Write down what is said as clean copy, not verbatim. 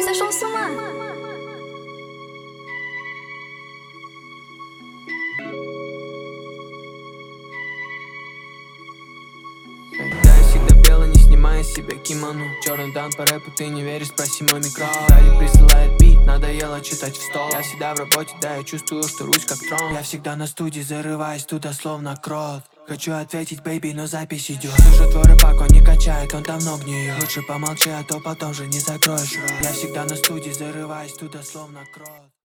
sa chanson là. Да, я всегда белый, не снимая с себя кимоно. Черный дан по рэпу, ты не веришь, спроси мой микро. Далее присылает бит, надоело читать в стол. Я всегда в работе, да, я чувствую, что русь как трон. Я всегда на студии, зарываюсь туда словно крот. Хочу ответить, бэйби, но запись идет. Слышу твой рэпак, он не качает, он давно гниет. Лучше помолчи, а то потом же не закроешь рот. Я всегда на студии, зарываюсь туда словно крот.